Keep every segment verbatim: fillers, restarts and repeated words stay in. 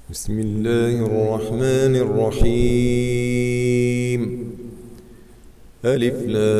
بسم الله الرحمن الرحيم. ألف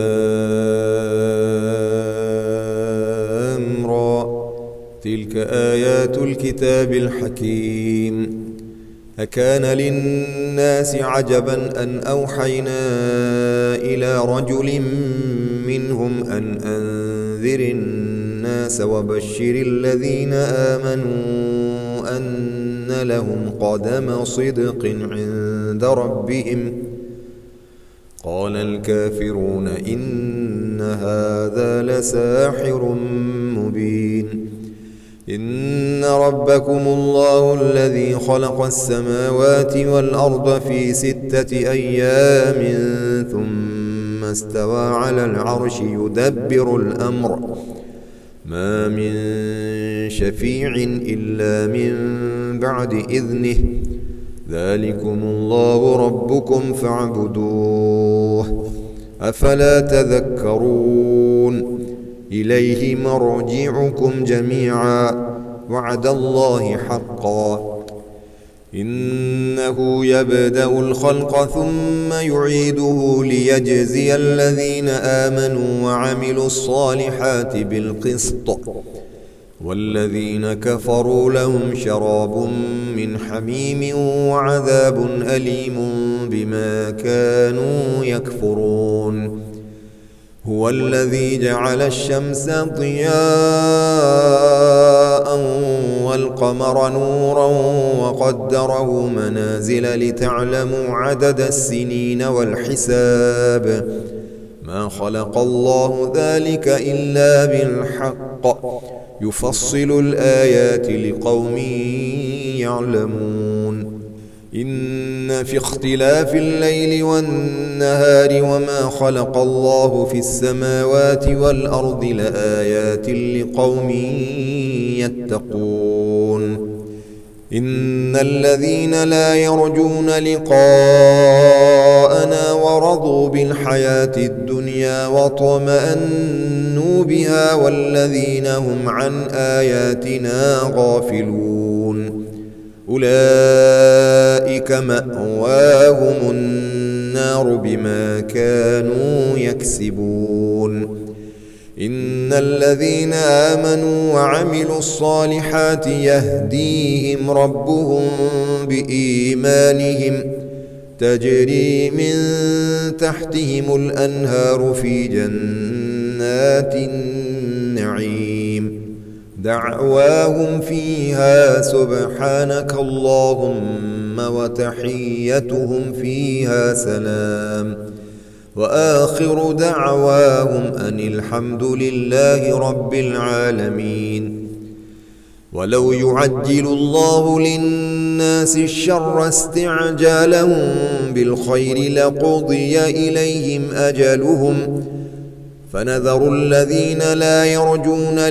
لام را. تلك آيات الكتاب الحكيم. أكان للناس عجبا أن أوحينا إلى رجل منهم أن أنذر الناس وبشر الذين آمنوا أن لهم قدم صدق عند ربهم. قال الكافرون إن هذا لساحر مبين. إن ربكم الله الذي خلق السماوات والأرض في ستة أيام ثم استوى على العرش يدبر الأمر ما من شفيع إلا من بعد إذنه ذلكم الله ربكم فاعبدوه أفلا تذكرون. إليه مرجعكم جميعا وعد الله حقا إنه يبدأ الخلق ثم يعيده ليجزي الذين آمنوا وعملوا الصالحات بالقسط والذين كفروا لهم شراب من حميم وعذاب أليم بما كانوا يكفرون. هو الذي جعل الشمس ضياء والقمر نورا وقدره منازل لتعلموا عدد السنين والحساب ما خلق الله ذلك إلا بالحق يفصل الآيات لقوم يعلمون. إن في اختلاف الليل والنهار وما خلق الله في السماوات والأرض لآيات لقوم يتقون. إن الذين لا يرجون لقاءنا ورضوا بالحياة الدنيا واطمأنوا بها والذين هم عن آياتنا غافلون أولئك مأواهم النار بما كانوا يكسبون. إن الذين آمنوا وعملوا الصالحات يهديهم ربهم بإيمانهم تجري من تحتهم الأنهار في جنات النعيم دعواهم فيها سبحانك اللهم وتحيتهم فيها سلام وآخر دعواهم أن الحمد لله رب العالمين. ولو يعجل الله للناس الشر استعجالهم بالخير لقضي إليهم أجلهم فنذر الذين لا يرجون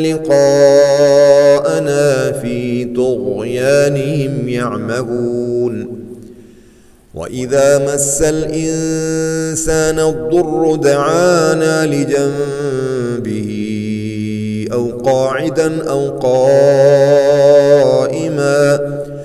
لقاءنا في طغيانهم يعمهون. وإذا مس الإنسان الضر دعانا لجنبه أو قاعدا أو قائما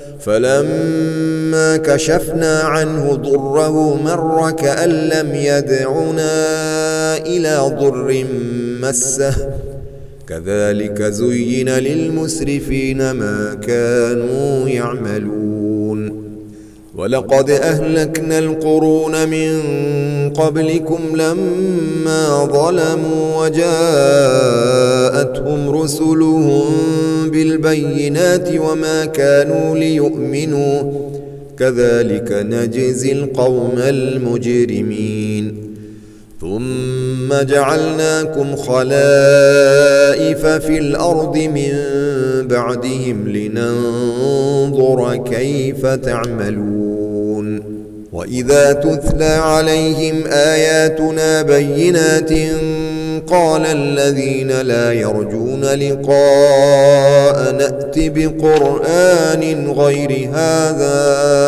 فلما كشفنا عنه ضره مر كأن لم يدعنا إلى ضر مسه كذلك زين للمسرفين ما كانوا يعملون. ولقد أهلكنا القرون من قبلكم لما ظلموا وجاءتهم رسلهم بالبينات وما كانوا ليؤمنوا كذلك نجزي القوم المجرمين. ثم جعلناكم خلائف في الأرض من بعدهم لننظر كيف تعملون. وإذا تتلى عليهم آياتنا بينات قال الذين لا يرجون لقاء نأت بقرآن غير هذا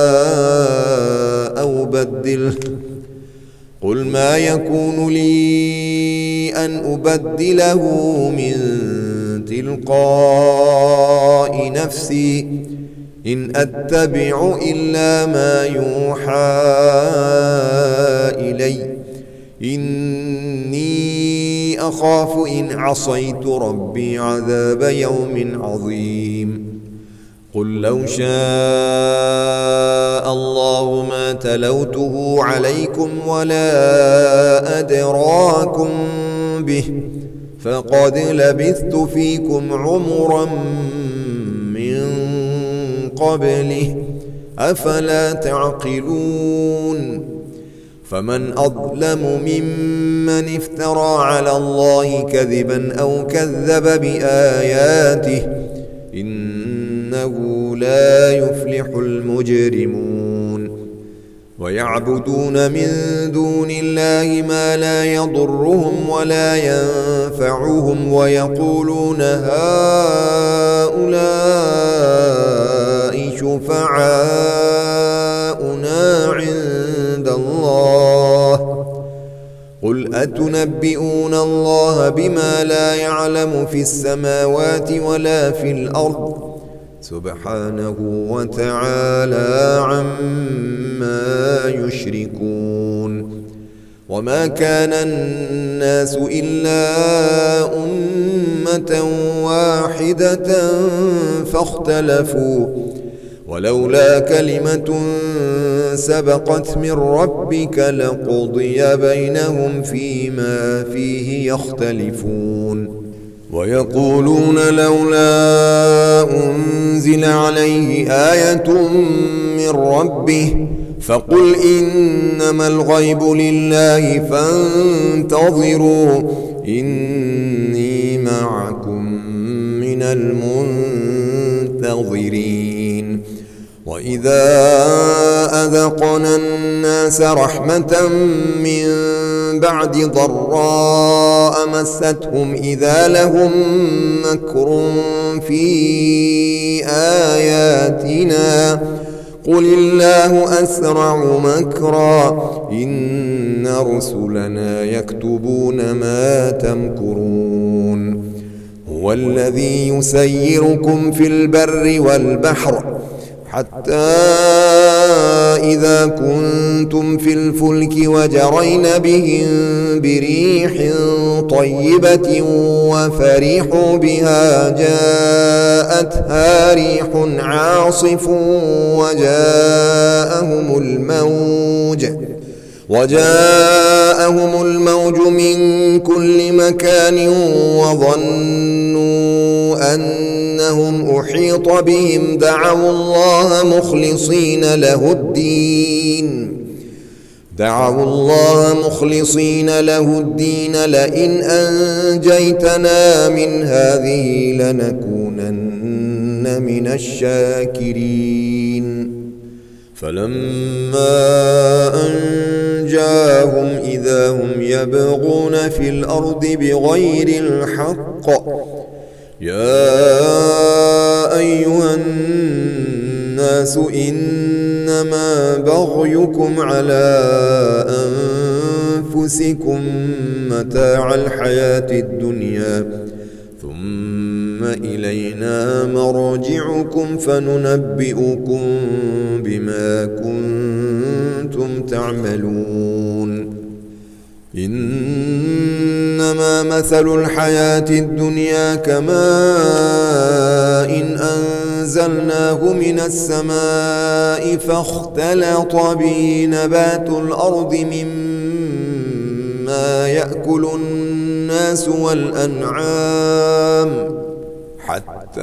أو بدله قل ما يكون لي أن أبدله من تلقاء نفسي إن أتبع إلا ما يوحى إلي إني أخاف إن عصيت ربي عذاب يوم عظيم قل لو شاء الله ما تلوته عليكم ولا أدراكم به فقد لبثت فيكم عمرا من قبله أفلا تعقلون فمن أظلم ممن افترى على الله كذبا أو كذب بآياته إنه لا يفلح المجرمون ويعبدون من دون الله ما لا يضرهم ولا ينفعهم ويقولون هؤلاء شفعاؤنا عند الله قل أتنبئون الله بما لا يعلم في السماوات ولا في الأرض سبحانه وتعالى عما يشركون وما كان الناس إلا أمة واحدة فاختلفوا ولولا كلمة سبقت من ربك لقضي بينهم فيما فيه يختلفون ويقولون لولا أنزل عليه آية من ربه فقل إنما الغيب لله فانتظروا إني معكم من المنتظرين وإذا أذقنا الناس رحمة من بعد ضراء مستهم إذا لهم مكر في آياتنا قل الله أسرع مكرا إن رسلنا يكتبون ما تمكرون هو الذي يسيركم في البر والبحر حتى إذا كنتم في الفلك وجرين بهم بريح طيبة وفرحوا بها جاءتها ريح عاصف وجاءهم الموج وجاءهم الموج من كل مكان وظنوا أنهم أحيط بهم دعوا الله مخلصين له الدين دعوا الله مخلصين له الدين لئن أنجيتنا من هذه لنكونن من الشاكرين فلما أنجاهم إذا هم يبغون في الأرض بغير الحق يا أيها الناس إنما بغيكم على أنفسكم متاع الحياة الدنيا ثم إلينا مرجعكم فننبئكم بما كنتم تعملون إنما مثل الحياة الدنيا كماء إن أنزلناه من السماء فاختلط به نبات الأرض مما يأكل الناس والأنعام حتى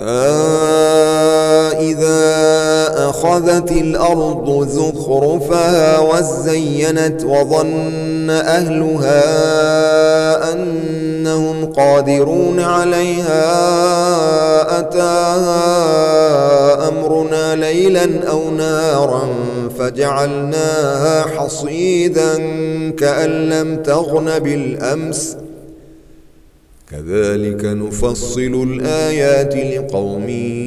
إذا أخذت الأرض زخرفها وزينت وظن أهلها أنهم قادرون عليها أتاها أمرنا ليلا أو نارا فجعلناها حصيدا كأن لم تغن بالأمس كذلك نفصل الآيات لقوم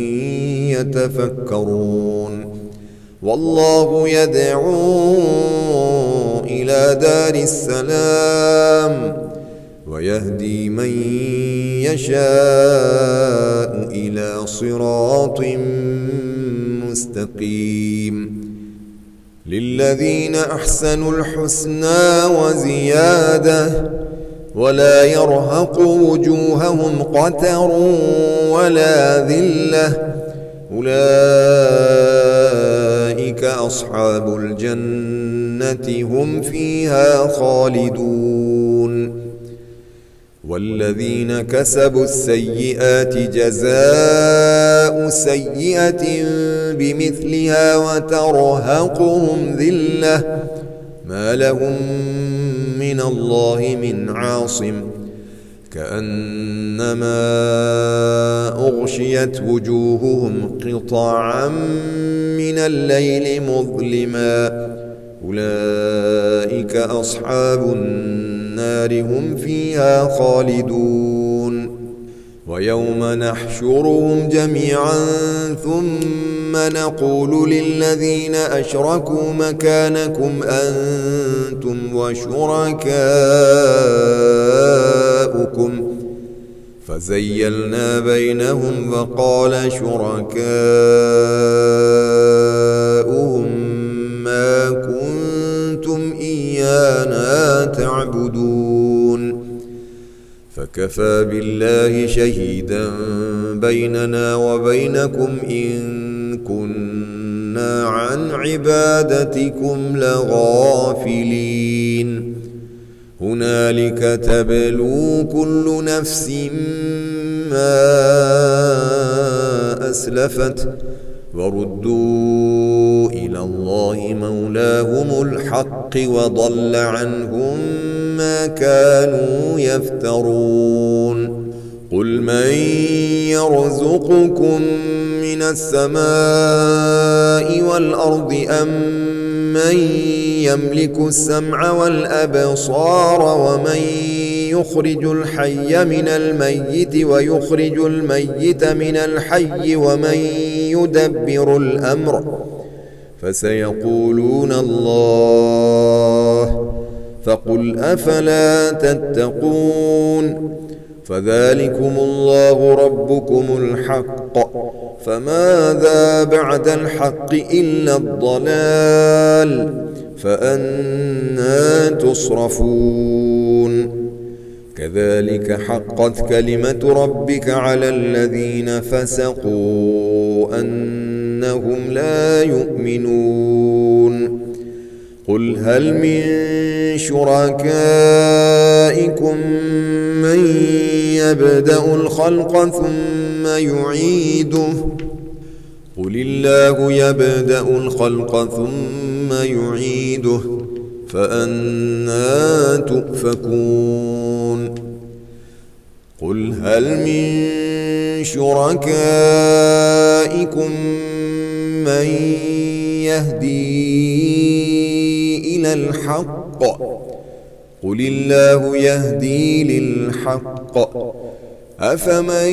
يتفكرون والله يدعو إلى دار السلام ويهدي من يشاء إلى صراط مستقيم للذين أحسنوا الحسنى وزيادة ولا يرهق وجوههم قتر ولا ذلة أولئك أصحاب الجنة هم فيها خالدون والذين كسبوا السيئات جزاء سيئة بمثلها وترهقهم ذلة ما لهم من الله من عاصم كأنما أغشيت وجوههم قطعا من الليل مظلما أولئك أصحاب النار هم فيها خالدون ويوم نحشرهم جميعا ثم نقول للذين أشركوا مكانكم أنتم وشركاؤكم فزيلنا بينهم وقال شركاؤهم ما كنتم إيانا تعبدون فكفى بالله شهيدا بيننا وبينكم إن كنا عن عبادتكم لغافلين هنالك تبلو كل نفس ما أسلفت وردوا إلى الله مولاهم الحق وضل عنهم ما كانوا يفترون قل من يرزقكم من السماء والأرض أم من يملك السمع والأبصار ومن يخرج الحي من الميت ويخرج الميت من الحي ومن يدبر الأمر فسيقولون الله فقل أفلا تتقون فذلكم الله ربكم الحق فماذا بعد الحق إلا الضلال فأنى تصرفون كذلك حقت كلمة ربك على الذين فسقوا أنهم لا يؤمنون قل هل من شركائكم من يبدأ الخلق ثم يعيده قل الله يبدأ الخلق ثم يعيده فأنى تؤفكون قل هل من شركائكم من يهدي إلى الحق قل الله يهدي للحق أفمن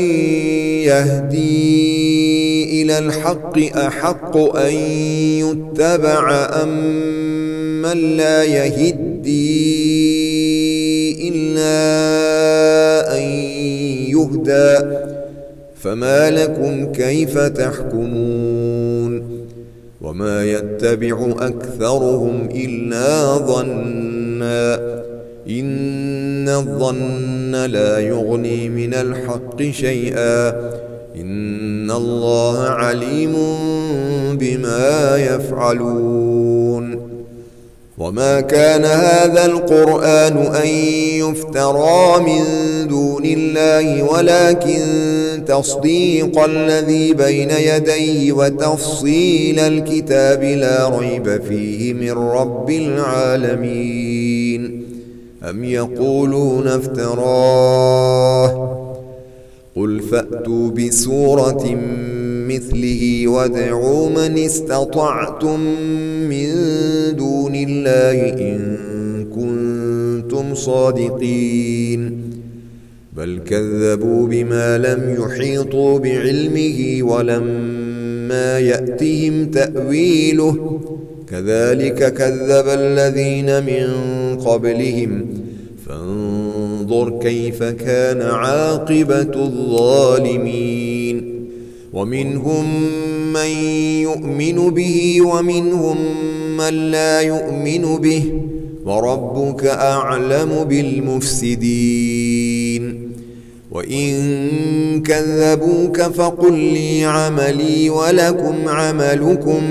يهدي إلى الحق أحق أن يتبع أم من لا يهدي إلا أن يهدى فما لكم كيف تحكمون وما يتبع أكثرهم إلا ظنا إن الظن لا يغني من الحق شيئا إن الله عليم بما يفعلون وما كان هذا القرآن أن يفترى من دون الله ولكن تصديق الذي بين يديه وتفصيل الكتاب لا ريب فيه من رب العالمين أم يقولون افتراه قل فأتوا بسورة مثله وادعوا من استطعتم من دون الله إن كنتم صادقين بل كذبوا بما لم يحيطوا بعلمه ولما يأتهم تأويله كذلك كذب الذين من قبلهم فانظر كيف كان عاقبة الظالمين ومنهم من يؤمن به ومنهم من لا يؤمن به وربك أعلم بالمفسدين وإن كذبوك فقل لي عملي ولكم عملكم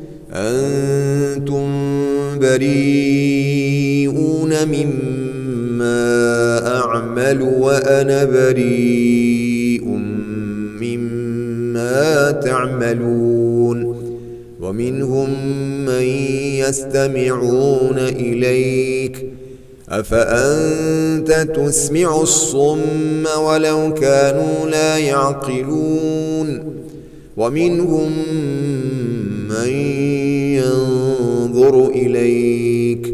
أنتم بريئون مما أعمل وأنا بريء مما تعملون ومنهم من يستمعون إليك أفأنت تسمع الصم ولو كانوا لا يعقلون ومنهم من ينظر إليك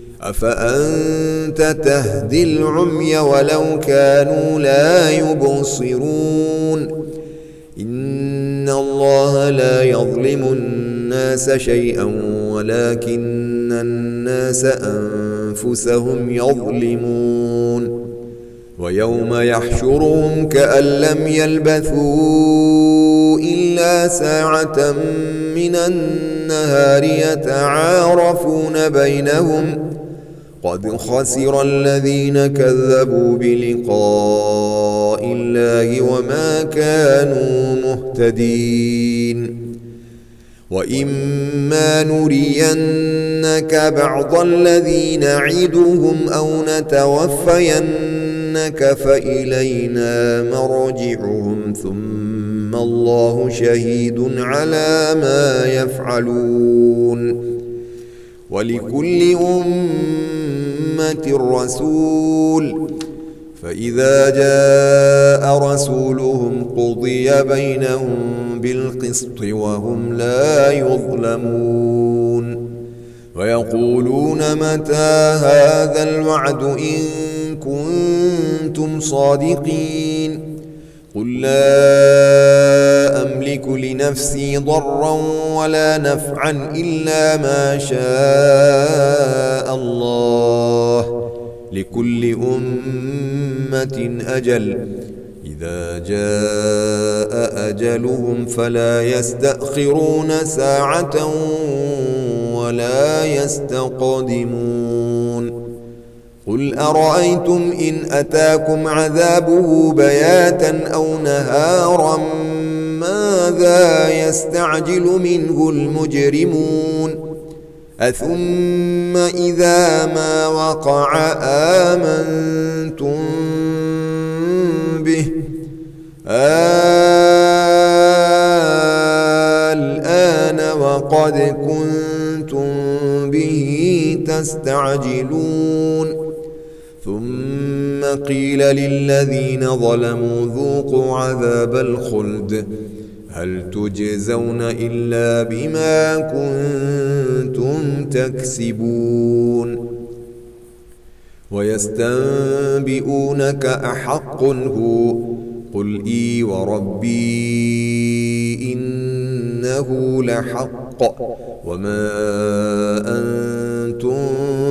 أفأنت تهدي العمي ولو كانوا لا يبصرون إن الله لا يظلم الناس شيئا ولكن الناس أنفسهم يظلمون ويوم يحشرهم كأن لم يلبثوا إلا ساعة من النهار يتعارفون بينهم قد خسر الذين كذبوا بلقاء الله وما كانوا مهتدين وإما نرينك بعض الذي نعدهم أو نتوفينك فإلينا مرجعهم ثم الله شهيد على ما يفعلون ولكل أمة رسول فإذا جاء رسولهم قضي بينهم بالقسط وهم لا يظلمون ويقولون متى هذا الوعد إن كنتم صادقين قل لا أملك لنفسي ضرا ولا نفعا إلا ما شاء الله لكل أمة أجل إذا جاء أجلهم فلا يستأخرون ساعة ولا يستقدمون قل أرأيتم إن أتاكم عذابه بياتا أو نهارا ماذا يستعجل منه المجرمون أثم إذا ما وقع آمنتم به الآن وقد كنتم به تستعجلون ثم قيل للذين ظلموا ذوقوا عذاب الخلد هل تجزون إلا بما كنتم تكسبون ويستنبئونك أحق هو قل إي وربي إنه لحق وما أنتم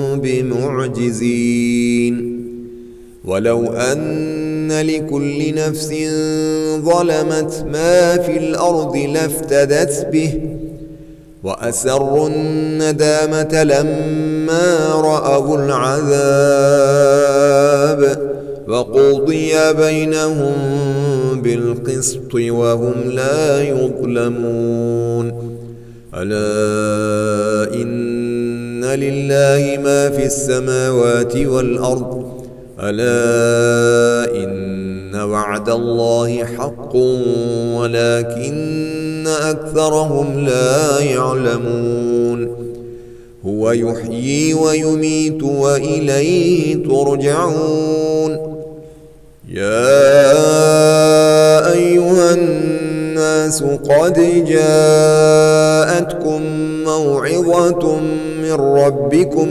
بمعجزين ولو أن لكل نفس ظلمت ما في الأرض لافتدت به وأسروا الندامة لما رأوا العذاب وقضي بينهم بالقسط وهم لا يظلمون ألا إن لله ما في السماوات والأرض ألا إن وعد الله حق ولكن أكثرهم لا يعلمون هو يحيي ويميت وإليه ترجعون يا أيها الناس قد جاءتكم موعظة من ربكم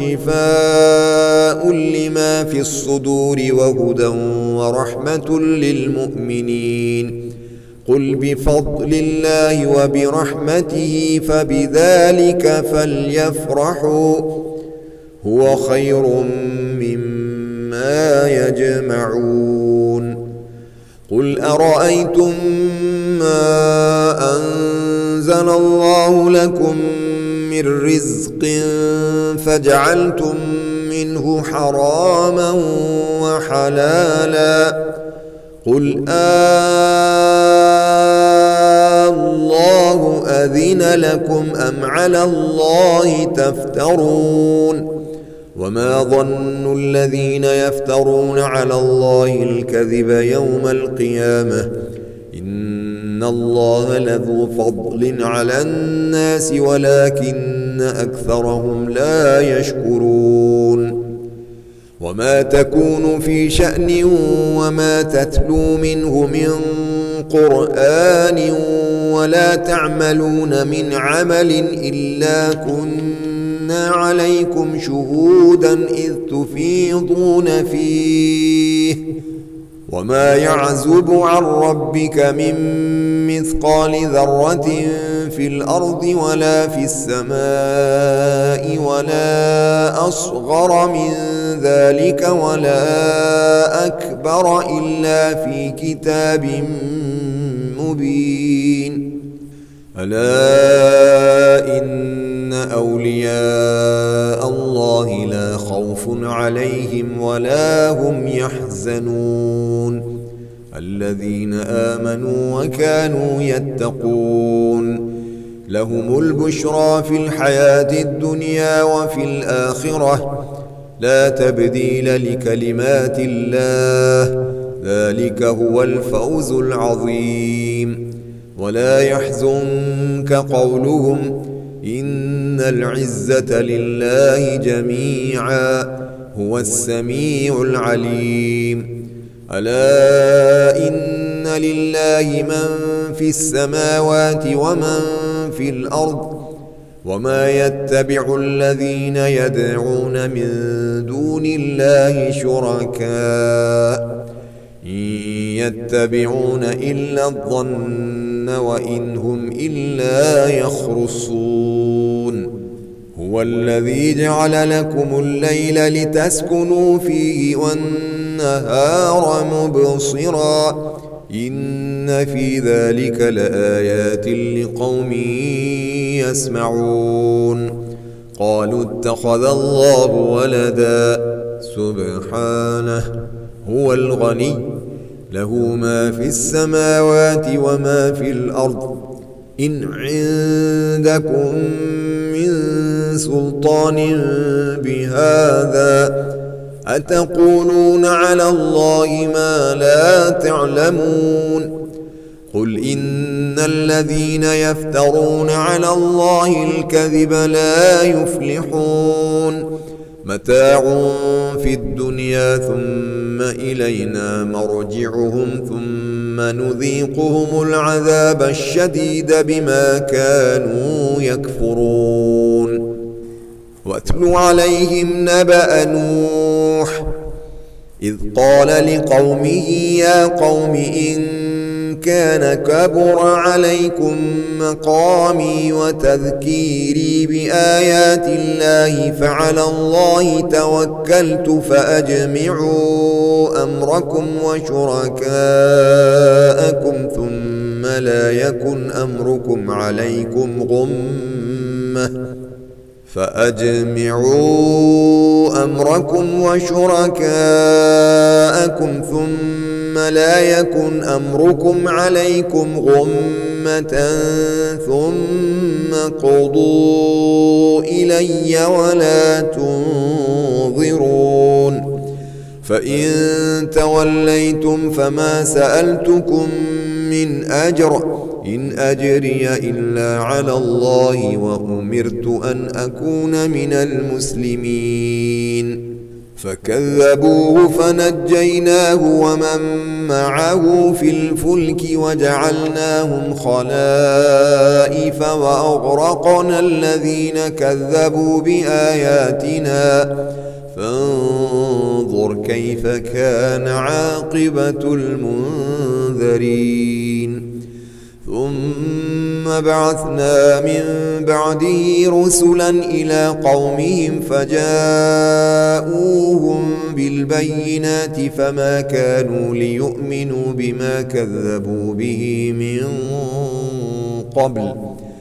وشفاء لما في الصدور وهدى ورحمة للمؤمنين قل بفضل الله وبرحمته فبذلك فليفرحوا هو خير مما يجمعون قل أرأيتم ما أنتم أنزل الله لكم من رزق فجعلتم منه حراما وحلالا قل آه الله أذن لكم أم على الله تفترون وما ظن الذين يفترون على الله الكذب يوم القيامة إن الله لذو فضل على الناس ولكن أكثرهم لا يشكرون وما تكون في شأن وما تتلو منه من قرآن ولا تعملون من عمل إلا كنا عليكم شهودا إذ تفيضون فيه وما يعزب عن ربك من مثقال ذرة في الأرض ولا في السماء ولا أصغر من ذلك ولا أكبر إلا في كتاب مبين ألا إن أولياء الله لا خوف عليهم ولا هم يحزنون الذين آمنوا وكانوا يتقون لهم البشرى في الحياة الدنيا وفي الآخرة لا تبديل لكلمات الله ذلك هو الفوز العظيم ولا يحزنك قولهم إن العزة لله جميعا هو السميع العليم ألا إن لله من في السماوات ومن في الأرض وما يتبع الذين يدعون من دون الله شركاء إن يتبعون إلا الظن وإن هم إلا يخرصون هو الذي جعل لكم الليل لتسكنوا فيه والنهار مبصرا إن في ذلك لآيات لقوم يسمعون قالوا اتخذ الله ولدا سبحانه هو الغني له ما في السماوات وما في الأرض إن عندكم من سلطان بهذا أتقولون على الله ما لا تعلمون قل إن الذين يفترون على الله الكذب لا يفلحون متاع في الدنيا ثم إلينا مرجعهم ثم نذيقهم العذاب الشديد بما كانوا يكفرون واتل عليهم نبأ نوح إذ قال لقومه يا قوم إن كان كبر عليكم مقامي وتذكيري بآيات الله فعلى الله توكلت فأجمعوا أمركم وشركاءكم ثم لا يكن أمركم عليكم غمة فأجمعوا أمركم وشركاءكم ثم لا يكن أمركم عليكم غمة ثم قضوا إلي ولا تنظرون فإن توليتم فما سألتكم من أجر إن أجري إلا على الله وأمرت أن أكون من المسلمين فكذبوه فنجيناه ومن معه في الفلك وجعلناهم خلائف وأغرقنا الذين كذبوا بآياتنا فانظر كيف كان عاقبة المنذرين ثم بعثنا من بعده رسلا إلى قومهم فجاءوهم بالبينات فما كانوا ليؤمنوا بما كذبوا به من قبل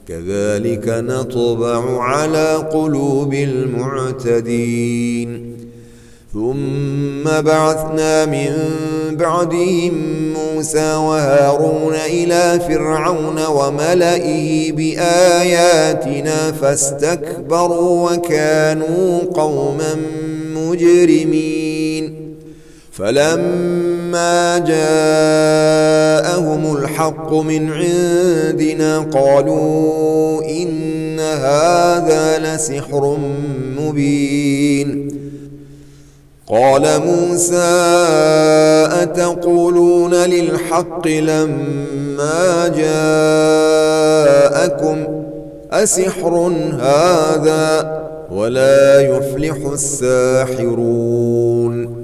كذلك نطبع على قلوب المعتدين ثم بعثنا من بعدهم موسى وهارون إلى فرعون وملئه بآياتنا فاستكبروا وكانوا قوما مجرمين فلما جاءهم الحق من عندنا قالوا إن هذا لسحر مبين قال موسى أتقولون للحق لما جاءكم أسحر هذا ولا يفلح الساحرون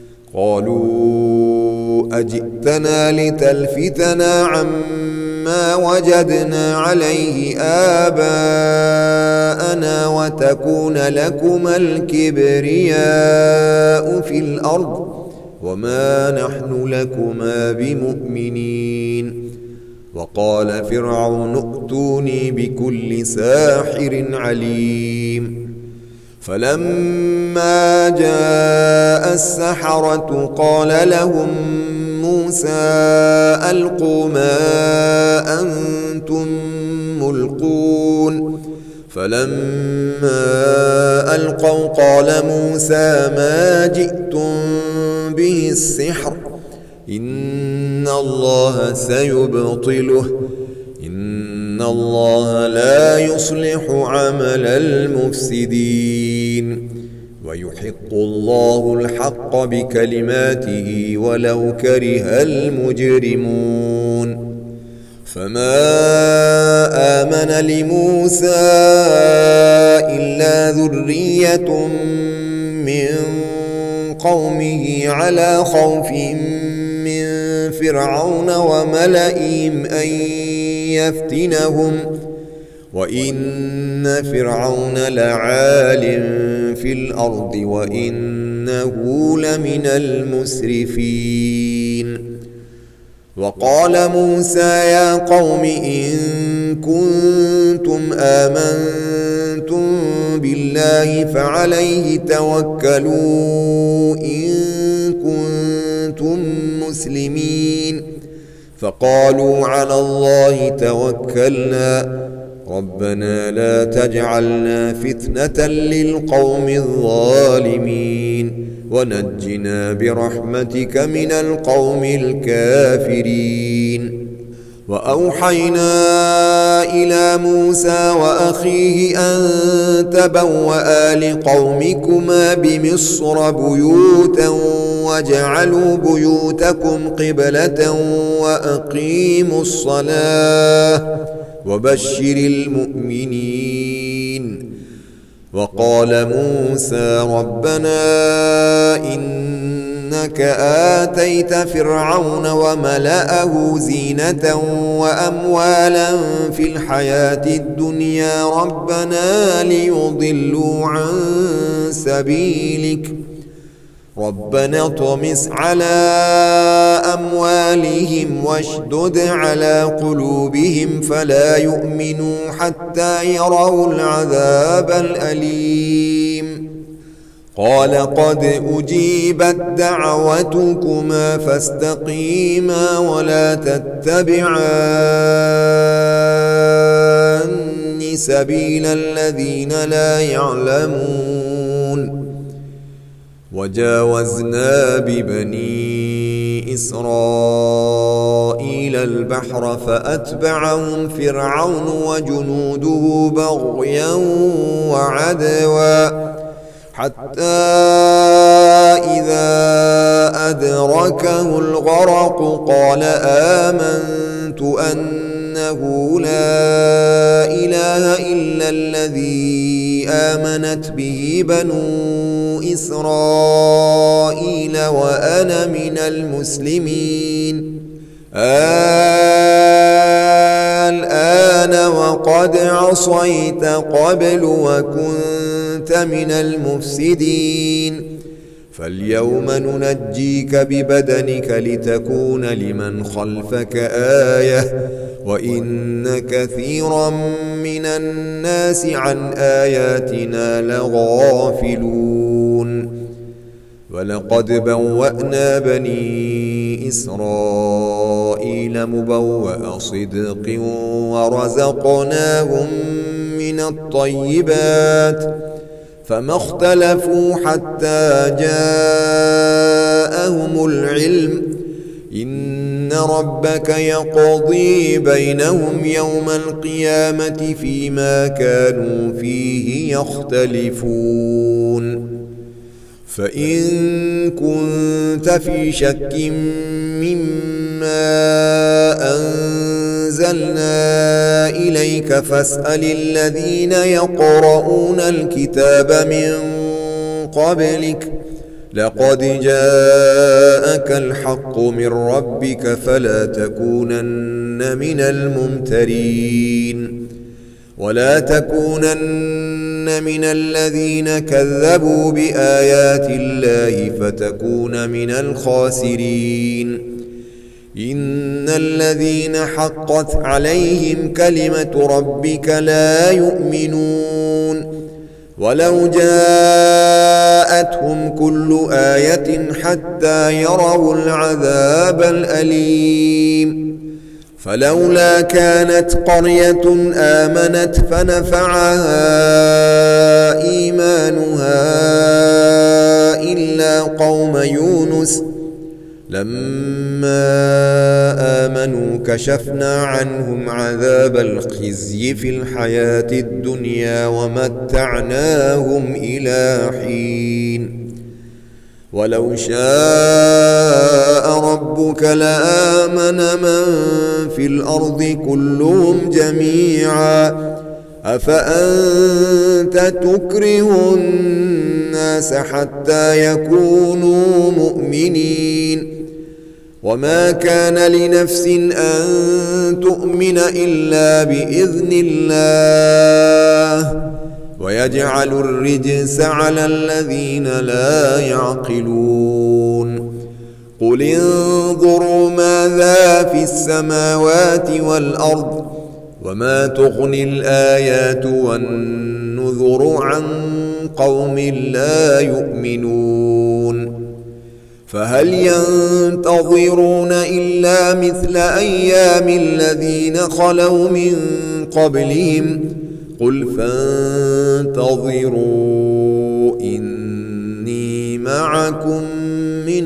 قالوا أجئتنا لتلفتنا عما وجدنا عليه آباءنا وتكون لكما الكبرياء في الأرض وما نحن لكما بمؤمنين وقال فرعون ائتوني بكل ساحر عليم فلما جاء السحرة قال لهم موسى ألقوا ما أنتم ملقون فلما ألقوا قال موسى ما جئتم به السحر إن الله سيبطله إن الله لا يصلح عمل المفسدين ويحق الله الحق بكلماته ولو كره المجرمون فما آمن لموسى إلا ذرية من قومه على خوف من فرعون وملئهم أن يفتنهم وإن فرعون لعال في الأرض وإنه لمن المسرفين وقال موسى يا قوم إن كنتم آمنتم بالله فعليه توكلوا إن كنتم مسلمين فقالوا على الله توكلنا ربنا لا تجعلنا فتنة للقوم الظالمين ونجنا برحمتك من القوم الكافرين وأوحينا إلى موسى وأخيه أن تبوأ لقومكما بمصر بيوتا وجعلوا بيوتكم قبلة وأقيموا الصلاة وبشر المؤمنين وقال موسى ربنا إنك آتيت فرعون وملأه زينة وأموالا في الحياة الدنيا ربنا ليضلوا عن سبيلك ربنا اطمس على أموالهم واشدد على قلوبهم فلا يؤمنوا حتى يروا العذاب الأليم قال قد أجيبت دعوتكما فاستقيما ولا تتبعان سبيل الذين لا يعلمون وجاوزنا ببني إسرائيل البحر فأتبعهم فرعون وجنوده بغيا وعدوا حتى إذا أدركه الغرق قال آمنت أنه لا إله إلا الذي آمنت به بنو إسرائيل وأنا من المسلمين الآن وقد عصيت قبل وكنت من المفسدين فاليوم ننجيك ببدنك لتكون لمن خلفك آية وإن كثيرا من الناس عن آياتنا لغافلون ولقد بوأنا بني إسرائيل مبوأ صدق ورزقناهم من الطيبات فما اختلفوا حتى جاءهم العلم إن ربك يقضي بينهم يوم القيامة فيما كانوا فيه يختلفون فإن كنت في شك مما أنزلنا إليك فاسأل الذين يقرؤون الكتاب من قبلك لقد جاءك الحق من ربك فلا تكونن من الممترين ولا تكونن من الذين كذبوا بآيات الله فتكون من الخاسرين إن الذين حقت عليهم كلمة ربك لا يؤمنون ولو جاءتهم كل آية حتى يروا العذاب الأليم فلولا كانت قرية آمنت فنفعها إيمانها إلا قوم يونس لما آمنوا كشفنا عنهم عذاب الخزي في الحياة الدنيا ومتعناهم إلى حين ولو شاء ربك لآمن من في الأرض كلهم جميعا أفأنت تكره الناس حتى يكونوا مؤمنين وما كان لنفس أن تؤمن إلا بإذن الله ويجعل الرجس على الذين لا يعقلون قل انظروا ماذا في السماوات والأرض وما تغني الآيات والنذر عن قوم لا يؤمنون فهل ينتظرون إلا مثل أيام الذين خلوا من قبلهم قل فانتظروا إني معكم من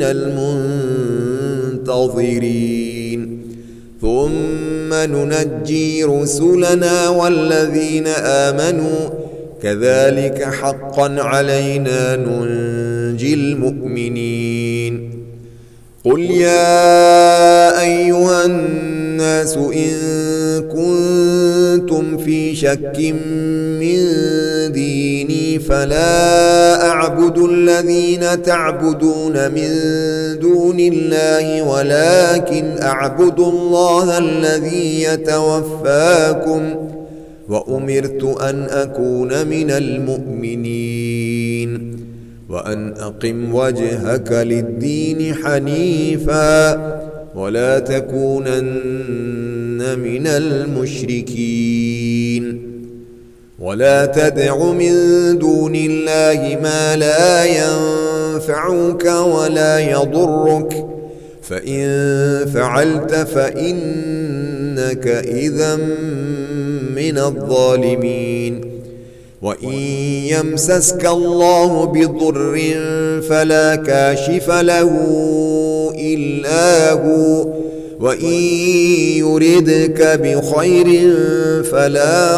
المنتظرين ثم ننجي رسلنا والذين آمنوا كذلك حقا علينا ننجي المؤمنين قل يا أيها الناس إن كنتم في شك من ديني فلا أعبد الذين تعبدون من دون الله ولكن أعبد الله الذي يتوفاكم وأمرت أن أكون من المؤمنين وأن أقم وجهك للدين حنيفا ولا تكونن من المشركين ولا تدع من دون الله ما لا ينفعك ولا يضرك فإن فعلت فإنك إذا من الظالمين وإن يمسسك الله بضر فلا كاشف له إلا هو وإن يردك بخير فلا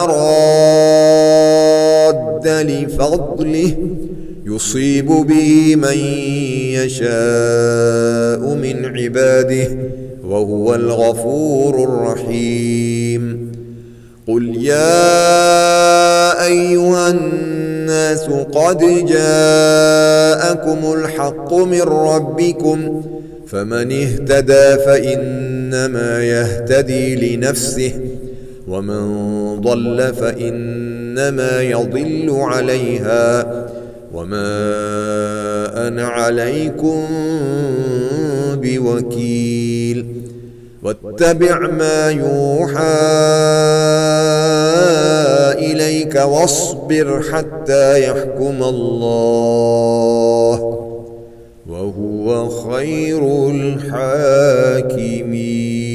راد لفضله يصيب به من يشاء من عباده وهو الغفور الرحيم قل يا أيها الناس قد جاءكم الحق من ربكم فمن اهتدى فإنما يهتدي لنفسه ومن ضل فإنما يضل عليها وما أنا عليكم بوكيل واتبع ما يوحى إليك واصبر حتى يحكم الله وهو خير الحاكمين.